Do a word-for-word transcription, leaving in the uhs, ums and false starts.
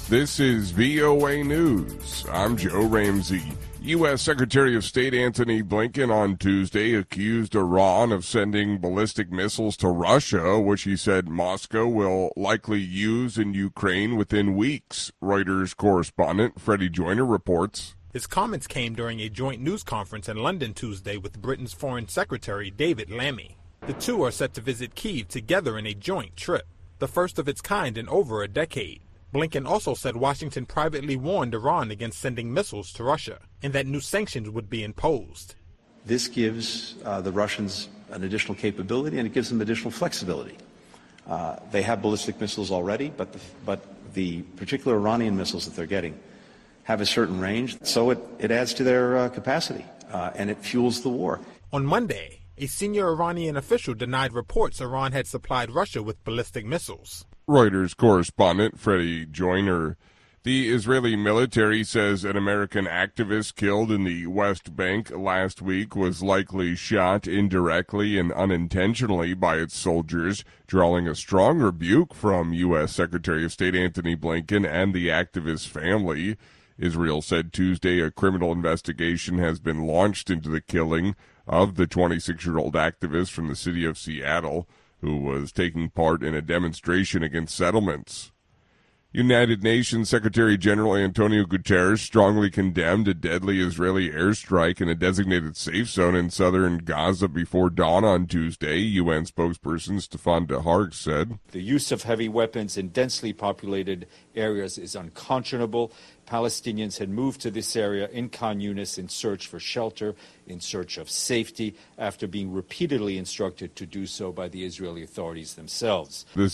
This is V O A News. I'm Joe Ramsey. U S. Secretary of State Antony Blinken on Tuesday accused Iran of sending ballistic missiles to Russia, which he said Moscow will likely use in Ukraine within weeks. Reuters correspondent Freddie Joyner reports. His comments came during a joint news conference in London Tuesday with Britain's Foreign Secretary David Lammy. The two are set to visit Kyiv together in a joint trip, the first of its kind in over a decade. Blinken also said Washington privately warned Iran against sending missiles to Russia and that new sanctions would be imposed. This gives uh, the Russians an additional capability and it gives them additional flexibility. Uh, they have ballistic missiles already, but the, but the particular Iranian missiles that they're getting have a certain range, so it, it adds to their uh, capacity uh, and it fuels the war. On Monday, a senior Iranian official denied reports Iran had supplied Russia with ballistic missiles. Reuters correspondent Freddie Joyner. The Israeli military says an American activist killed in the West Bank last week was likely shot indirectly and unintentionally by its soldiers, drawing a strong rebuke from U S. Secretary of State Antony Blinken and the activist's family. Israel said Tuesday a criminal investigation has been launched into the killing of the twenty-six-year-old activist from the city of Seattle, who was taking part in a demonstration against settlements. United Nations Secretary General Antonio Guterres strongly condemned a deadly Israeli airstrike in a designated safe zone in southern Gaza before dawn on Tuesday, U N spokesperson Stefan Dujarric said. The use of heavy weapons in densely populated areas is unconscionable. Palestinians had moved to this area in Khan Yunis in search for shelter, in search of safety, after being repeatedly instructed to do so by the Israeli authorities themselves. This